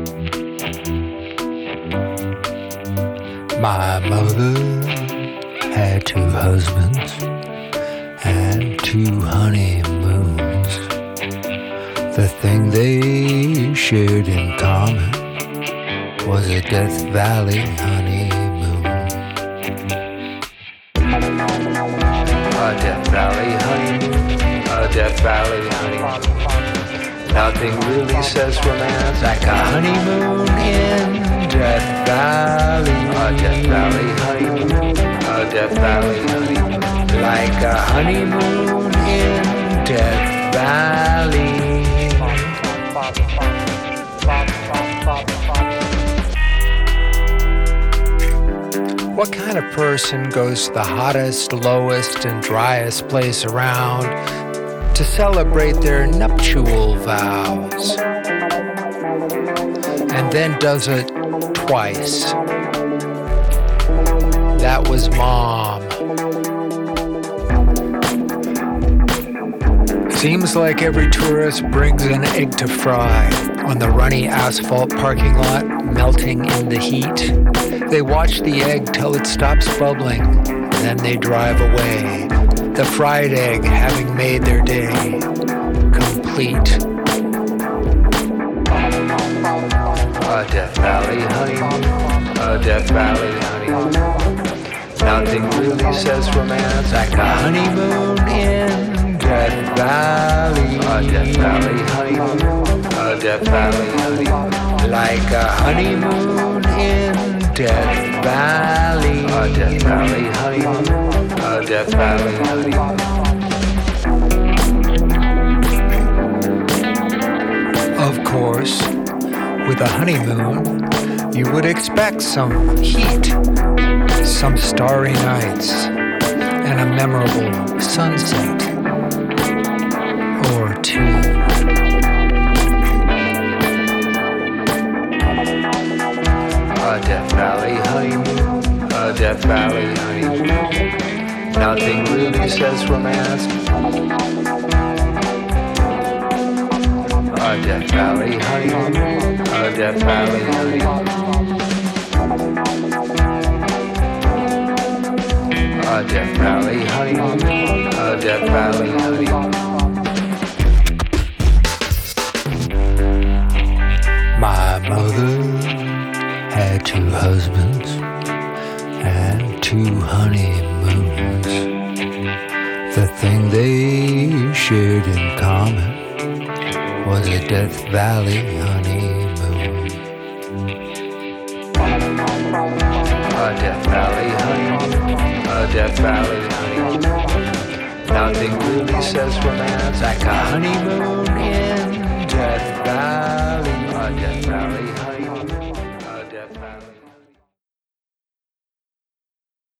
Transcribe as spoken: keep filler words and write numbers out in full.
My mother had two husbands and two honeymoons. The thing they shared in common was a Death Valley honeymoon. A Death Valley honeymoon, a Death Valley honeymoon. Nothing really says romance like a honeymoon in Death Valley. A Death Valley honeymoon, a Death Valley honeymoon. Like a honeymoon in Death Valley. What kind of person goes to the hottest, lowest, and driest place around to celebrate their nuptial vows, and then does it twice? That was Mom. Seems like every tourist brings an egg to fry on the runny asphalt parking lot, melting in the heat. They watch the egg till it stops bubbling, then they drive away. The fried egg having made their day complete. A Death Valley honeymoon, a Death Valley honeymoon. Nothing really says romance like a honeymoon in Death Valley. A Death Valley honeymoon, a Death Valley honeymoon. Like a honeymoon in Death Valley. A Death Valley honeymoon, a Death Valley honeymoon. Of course, with a honeymoon, you would expect some heat, some starry nights, and a memorable sunset or two. A Death Valley honeymoon, a Death Valley honeymoon. Nothing really says romance. A Death Valley honeymoon, a Death Valley honeymoon. A Death Valley honeymoon, a Death Valley honeymoon. My mother had two husbands and two honeymoons. The thing they shared in common was a Death Valley honeymoon. A Death Valley honeymoon, a Death Valley honeymoon. Nothing really says romance like a honeymoon in Death Valley. A Death Valley honeymoon, a Death Valley.